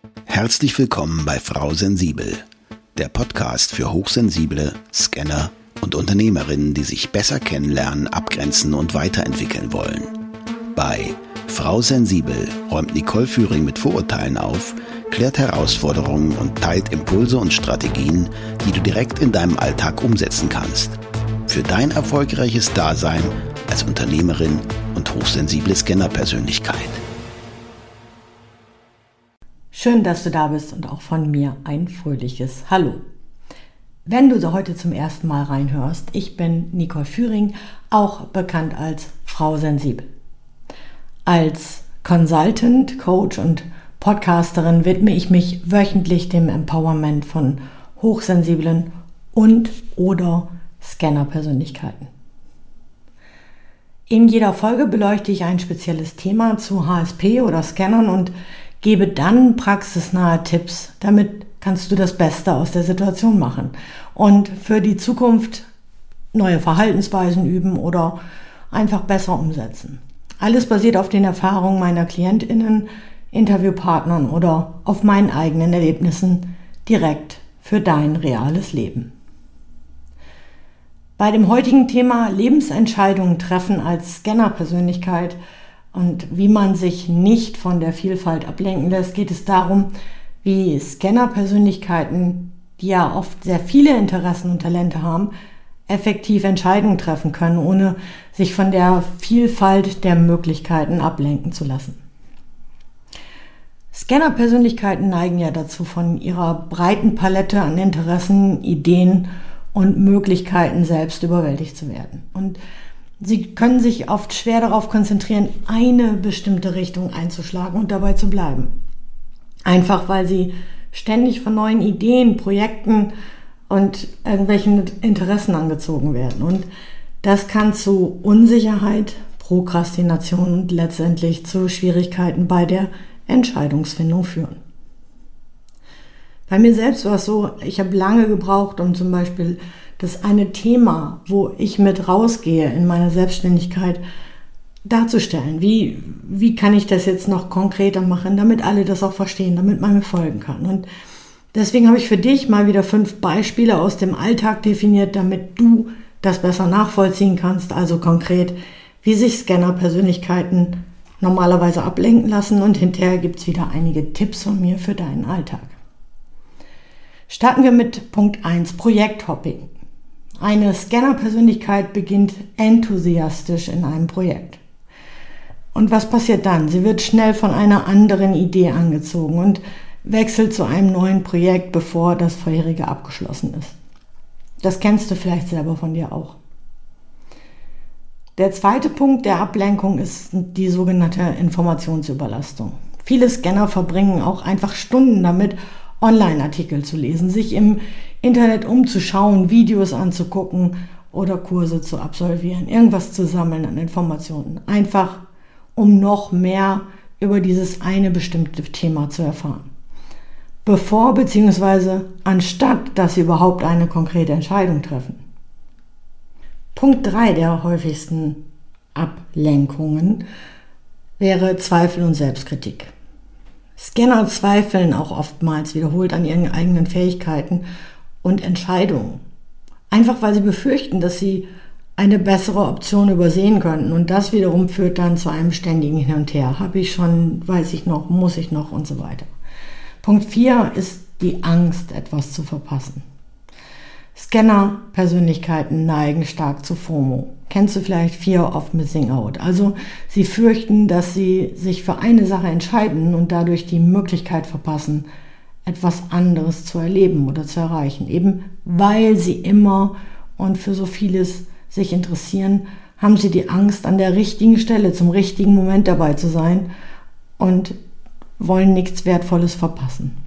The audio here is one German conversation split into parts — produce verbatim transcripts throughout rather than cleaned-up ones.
Herzlich willkommen bei Frau Sensibel, der Podcast für Hochsensible, Scanner und Unternehmerinnen, die sich besser kennenlernen, abgrenzen und weiterentwickeln wollen. Bei Frau Sensibel räumt Nicole Führing mit Vorurteilen auf, klärt Herausforderungen und teilt Impulse und Strategien, die du direkt in deinem Alltag umsetzen kannst. Für dein erfolgreiches Dasein als Unternehmerin und hochsensible Scanner-Persönlichkeit. Schön, dass du da bist und auch von mir ein fröhliches Hallo. Wenn du so heute zum ersten Mal reinhörst, ich bin Nicole Führing, auch bekannt als Frau Sensibel. Als Consultant, Coach und Podcasterin widme ich mich wöchentlich dem Empowerment von hochsensiblen und oder Scanner-Persönlichkeiten. In jeder Folge beleuchte ich ein spezielles Thema zu H S P oder Scannern und gebe dann praxisnahe Tipps. Damit kannst du das Beste aus der Situation machen und für die Zukunft neue Verhaltensweisen üben oder einfach besser umsetzen. Alles basiert auf den Erfahrungen meiner KlientInnen, Interviewpartnern oder auf meinen eigenen Erlebnissen direkt für dein reales Leben. Bei dem heutigen Thema Lebensentscheidungen treffen als Scanner-Persönlichkeit und wie man sich nicht von der Vielfalt ablenken lässt, geht es darum, wie Scanner-Persönlichkeiten, die ja oft sehr viele Interessen und Talente haben, effektiv Entscheidungen treffen können, ohne sich von der Vielfalt der Möglichkeiten ablenken zu lassen. Scanner-Persönlichkeiten neigen ja dazu, von ihrer breiten Palette an Interessen, Ideen und Möglichkeiten selbst überwältigt zu werden. Und sie können sich oft schwer darauf konzentrieren, eine bestimmte Richtung einzuschlagen und dabei zu bleiben. Einfach weil sie ständig von neuen Ideen, Projekten und irgendwelchen Interessen angezogen werden. Und das kann zu Unsicherheit, Prokrastination und letztendlich zu Schwierigkeiten bei der Entscheidungsfindung führen. Bei mir selbst war es so, ich habe lange gebraucht, um zum Beispiel das eine Thema, wo ich mit rausgehe in meiner Selbstständigkeit, darzustellen. Wie, wie kann ich das jetzt noch konkreter machen, damit alle das auch verstehen, damit man mir folgen kann. Und deswegen habe ich für dich mal wieder fünf Beispiele aus dem Alltag definiert, damit du das besser nachvollziehen kannst. Also konkret, wie sich Scanner-Persönlichkeiten normalerweise ablenken lassen. Und hinterher gibt es wieder einige Tipps von mir für deinen Alltag. Starten wir mit Punkt eins, Projekthopping. Eine Scanner-Persönlichkeit beginnt enthusiastisch in einem Projekt. Und was passiert dann? Sie wird schnell von einer anderen Idee angezogen und wechselt zu einem neuen Projekt, bevor das vorherige abgeschlossen ist. Das kennst du vielleicht selber von dir auch. Der zweite Punkt der Ablenkung ist die sogenannte Informationsüberlastung. Viele Scanner verbringen auch einfach Stunden damit, Online-Artikel zu lesen, sich im Internet umzuschauen, Videos anzugucken oder Kurse zu absolvieren, irgendwas zu sammeln an Informationen. Einfach, um noch mehr über dieses eine bestimmte Thema zu erfahren. Bevor bzw. anstatt, dass sie überhaupt eine konkrete Entscheidung treffen. Punkt drei der häufigsten Ablenkungen wäre Zweifel und Selbstkritik. Scanner zweifeln auch oftmals wiederholt an ihren eigenen Fähigkeiten und Entscheidungen. Einfach weil sie befürchten, dass sie eine bessere Option übersehen könnten. Und das wiederum führt dann zu einem ständigen Hin und Her. Habe ich schon, weiß ich noch, muss ich noch und so weiter. Punkt vier ist die Angst, etwas zu verpassen. Scanner-Persönlichkeiten neigen stark zu FOMO. Kennst du vielleicht Fear of Missing Out? Also sie fürchten, dass sie sich für eine Sache entscheiden und dadurch die Möglichkeit verpassen, etwas anderes zu erleben oder zu erreichen. Eben weil sie immer und für so vieles sich interessieren, haben sie die Angst, an der richtigen Stelle zum richtigen Moment dabei zu sein und wollen nichts Wertvolles verpassen.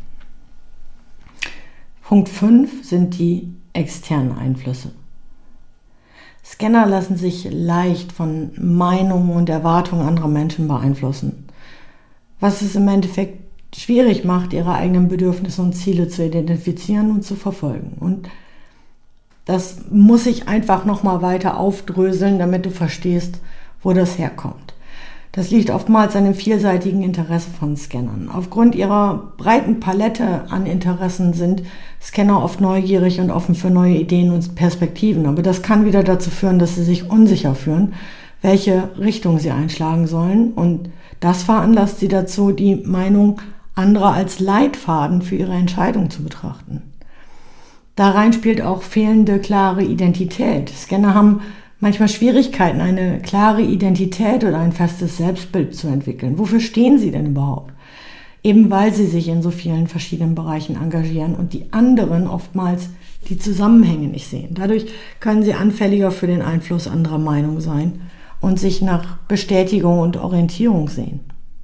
Punkt fünf sind die externen Einflüsse. Scanner lassen sich leicht von Meinungen und Erwartungen anderer Menschen beeinflussen, was es im Endeffekt schwierig macht, ihre eigenen Bedürfnisse und Ziele zu identifizieren und zu verfolgen. Und das muss ich einfach nochmal weiter aufdröseln, damit du verstehst, wo das herkommt. Das liegt oftmals an dem vielseitigen Interesse von Scannern. Aufgrund ihrer breiten Palette an Interessen sind Scanner oft neugierig und offen für neue Ideen und Perspektiven. Aber das kann wieder dazu führen, dass sie sich unsicher fühlen, welche Richtung sie einschlagen sollen. Und das veranlasst sie dazu, die Meinung anderer als Leitfaden für ihre Entscheidung zu betrachten. Darein spielt auch fehlende klare Identität. Scanner haben manchmal Schwierigkeiten, eine klare Identität oder ein festes Selbstbild zu entwickeln. Wofür stehen sie denn überhaupt? Eben weil sie sich in so vielen verschiedenen Bereichen engagieren und die anderen oftmals die Zusammenhänge nicht sehen. Dadurch können sie anfälliger für den Einfluss anderer Meinung sein und sich nach Bestätigung und Orientierung sehen.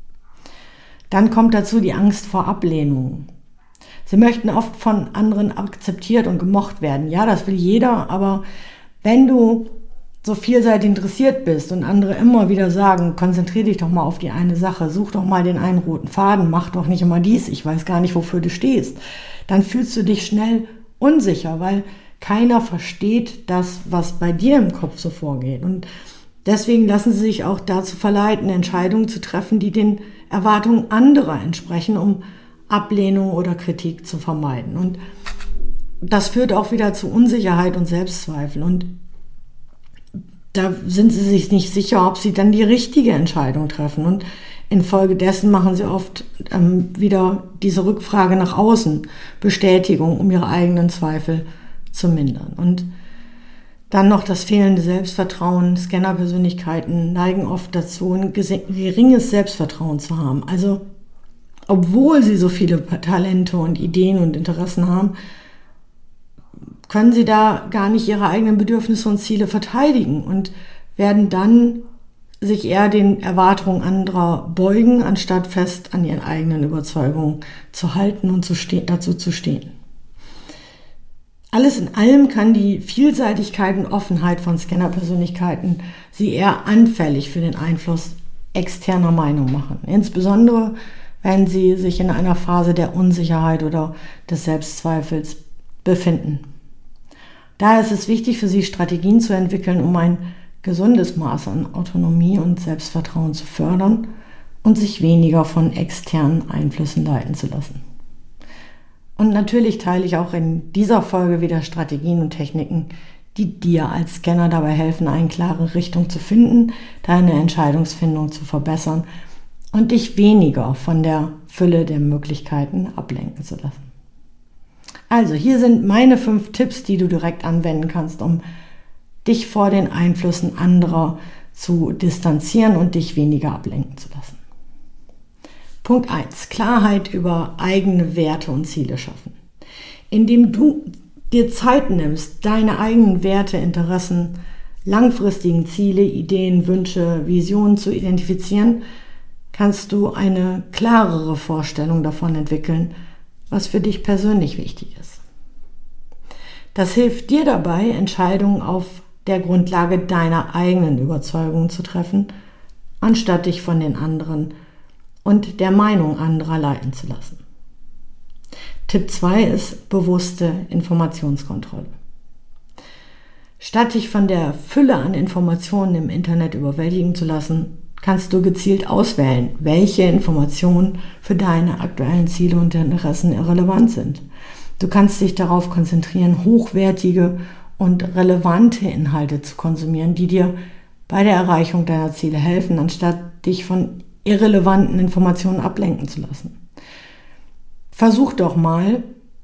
Dann kommt dazu die Angst vor Ablehnung. Sie möchten oft von anderen akzeptiert und gemocht werden. Ja, das will jeder, aber wenn du so vielseitig interessiert bist und andere immer wieder sagen, konzentriere dich doch mal auf die eine Sache, such doch mal den einen roten Faden, mach doch nicht immer dies, ich weiß gar nicht, wofür du stehst, dann fühlst du dich schnell unsicher, weil keiner versteht das, was bei dir im Kopf so vorgeht. Und deswegen lassen sie sich auch dazu verleiten, Entscheidungen zu treffen, die den Erwartungen anderer entsprechen, um Ablehnung oder Kritik zu vermeiden. Und das führt auch wieder zu Unsicherheit und Selbstzweifel. Und da sind sie sich nicht sicher, ob sie dann die richtige Entscheidung treffen. Und infolgedessen machen sie oft ähm, wieder diese Rückfrage nach außen, Bestätigung, um ihre eigenen Zweifel zu mindern. Und dann noch das fehlende Selbstvertrauen. Scanner-Persönlichkeiten neigen oft dazu, ein geringes Selbstvertrauen zu haben. Also, obwohl sie so viele Talente und Ideen und Interessen haben, können sie da gar nicht ihre eigenen Bedürfnisse und Ziele verteidigen und werden dann sich eher den Erwartungen anderer beugen, anstatt fest an ihren eigenen Überzeugungen zu halten und zu ste- dazu zu stehen. Alles in allem kann die Vielseitigkeit und Offenheit von Scanner-Persönlichkeiten sie eher anfällig für den Einfluss externer Meinung machen. Insbesondere, wenn sie sich in einer Phase der Unsicherheit oder des Selbstzweifels befinden. Daher ist es wichtig für sie, Strategien zu entwickeln, um ein gesundes Maß an Autonomie und Selbstvertrauen zu fördern und sich weniger von externen Einflüssen leiten zu lassen. Und natürlich teile ich auch in dieser Folge wieder Strategien und Techniken, die dir als Scanner dabei helfen, eine klare Richtung zu finden, deine Entscheidungsfindung zu verbessern und dich weniger von der Fülle der Möglichkeiten ablenken zu lassen. Also hier sind meine fünf Tipps, die du direkt anwenden kannst, um dich vor den Einflüssen anderer zu distanzieren und dich weniger ablenken zu lassen. Punkt eins. Klarheit über eigene Werte und Ziele schaffen. Indem du dir Zeit nimmst, deine eigenen Werte, Interessen, langfristigen Ziele, Ideen, Wünsche, Visionen zu identifizieren, kannst du eine klarere Vorstellung davon entwickeln, was für dich persönlich wichtig ist. Das hilft dir dabei, Entscheidungen auf der Grundlage deiner eigenen Überzeugungen zu treffen, anstatt dich von den anderen und der Meinung anderer leiten zu lassen. Tipp zwei ist bewusste Informationskontrolle. Statt dich von der Fülle an Informationen im Internet überwältigen zu lassen, kannst du gezielt auswählen, welche Informationen für deine aktuellen Ziele und Interessen irrelevant sind. Du kannst dich darauf konzentrieren, hochwertige und relevante Inhalte zu konsumieren, die dir bei der Erreichung deiner Ziele helfen, anstatt dich von irrelevanten Informationen ablenken zu lassen. Versuch doch mal,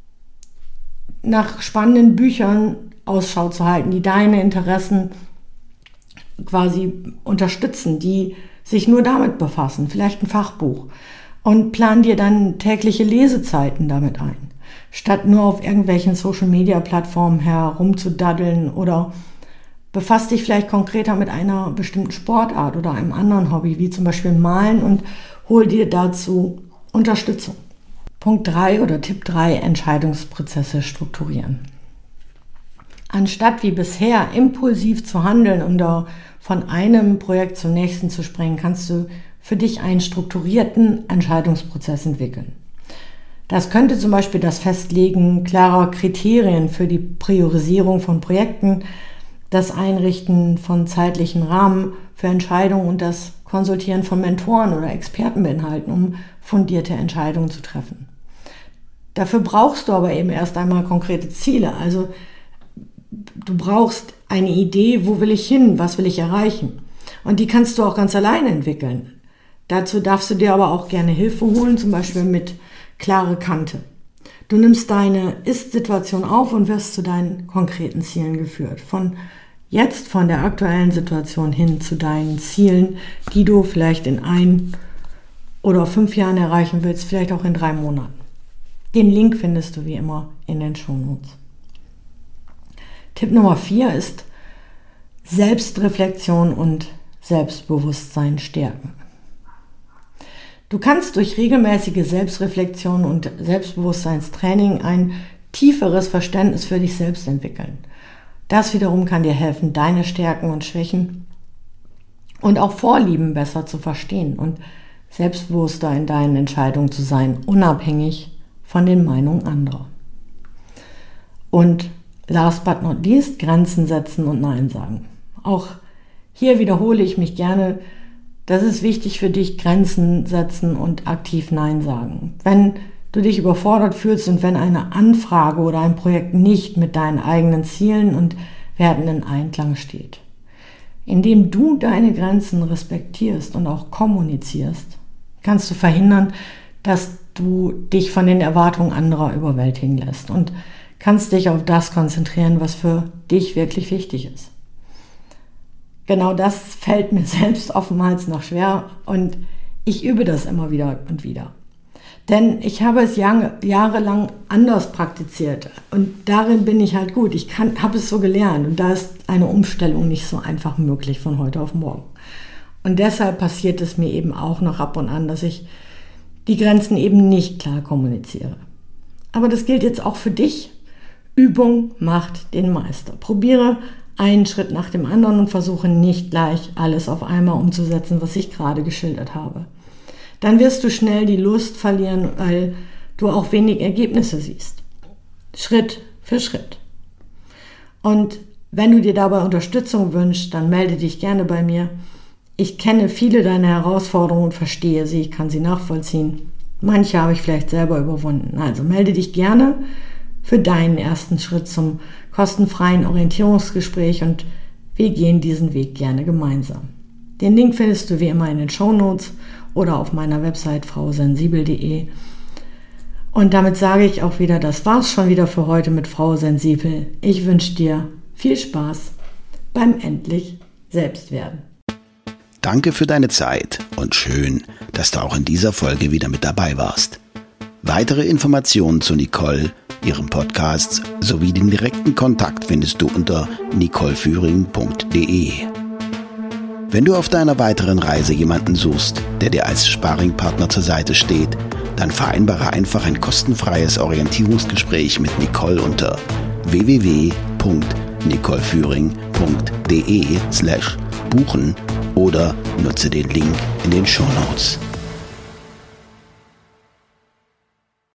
nach spannenden Büchern Ausschau zu halten, die deine Interessen quasi unterstützen, die sich nur damit befassen, vielleicht ein Fachbuch, und plan dir dann tägliche Lesezeiten damit ein, statt nur auf irgendwelchen Social-Media-Plattformen herumzudaddeln, oder befasst dich vielleicht konkreter mit einer bestimmten Sportart oder einem anderen Hobby, wie zum Beispiel Malen, und hol dir dazu Unterstützung. Punkt drei oder Tipp drei, Entscheidungsprozesse strukturieren. Anstatt wie bisher impulsiv zu handeln und von einem Projekt zum nächsten zu springen, kannst du für dich einen strukturierten Entscheidungsprozess entwickeln. Das könnte zum Beispiel das Festlegen klarer Kriterien für die Priorisierung von Projekten, das Einrichten von zeitlichen Rahmen für Entscheidungen und das Konsultieren von Mentoren oder Experten beinhalten, um fundierte Entscheidungen zu treffen. Dafür brauchst du aber eben erst einmal konkrete Ziele. Also du brauchst eine Idee, wo will ich hin, was will ich erreichen. Und die kannst du auch ganz alleine entwickeln. Dazu darfst du dir aber auch gerne Hilfe holen, zum Beispiel mit klare Kante. Du nimmst deine Ist-Situation auf und wirst zu deinen konkreten Zielen geführt. Von jetzt, von der aktuellen Situation hin zu deinen Zielen, die du vielleicht in ein oder fünf Jahren erreichen willst, vielleicht auch in drei Monaten. Den Link findest du wie immer in den Shownotes. Tipp Nummer vier ist Selbstreflexion und Selbstbewusstsein stärken. Du kannst durch regelmäßige Selbstreflexion und Selbstbewusstseinstraining ein tieferes Verständnis für dich selbst entwickeln. Das wiederum kann dir helfen, deine Stärken und Schwächen und auch Vorlieben besser zu verstehen und selbstbewusster in deinen Entscheidungen zu sein, unabhängig von den Meinungen anderer. Und last but not least, Grenzen setzen und Nein sagen. Auch hier wiederhole ich mich gerne, das ist wichtig für dich, Grenzen setzen und aktiv Nein sagen. Wenn du dich überfordert fühlst und wenn eine Anfrage oder ein Projekt nicht mit deinen eigenen Zielen und Werten in Einklang steht. Indem du deine Grenzen respektierst und auch kommunizierst, kannst du verhindern, dass du dich von den Erwartungen anderer überwältigen lässt und kannst dich auf das konzentrieren, was für dich wirklich wichtig ist. Genau das fällt mir selbst oftmals noch schwer und ich übe das immer wieder und wieder. Denn ich habe es Jahre, jahrelang anders praktiziert und darin bin ich halt gut. Ich kann, habe es so gelernt und da ist eine Umstellung nicht so einfach möglich von heute auf morgen. Und deshalb passiert es mir eben auch noch ab und an, dass ich die Grenzen eben nicht klar kommuniziere. Aber das gilt jetzt auch für dich. Übung macht den Meister. Probiere einen Schritt nach dem anderen und versuche nicht gleich alles auf einmal umzusetzen, was ich gerade geschildert habe. Dann wirst du schnell die Lust verlieren, weil du auch wenig Ergebnisse siehst. Schritt für Schritt. Und wenn du dir dabei Unterstützung wünschst, dann melde dich gerne bei mir. Ich kenne viele deiner Herausforderungen und verstehe sie, ich kann sie nachvollziehen. Manche habe ich vielleicht selber überwunden. Also melde dich gerne für deinen ersten Schritt zum kostenfreien Orientierungsgespräch und wir gehen diesen Weg gerne gemeinsam. Den Link findest du wie immer in den Shownotes oder auf meiner Website frau sensibel punkt de. Und damit sage ich auch wieder, das war's schon wieder für heute mit Frau Sensibel. Ich wünsche dir viel Spaß beim endlich Selbstwerden. Danke für deine Zeit und schön, dass du auch in dieser Folge wieder mit dabei warst. Weitere Informationen zu Nicole, ihrem Podcast sowie den direkten Kontakt findest du unter nicole führing punkt de. Wenn du auf deiner weiteren Reise jemanden suchst, der dir als Sparringpartner zur Seite steht, dann vereinbare einfach ein kostenfreies Orientierungsgespräch mit Nicole unter w w w punkt nicole führing punkt de slash buchen oder nutze den Link in den Shownotes.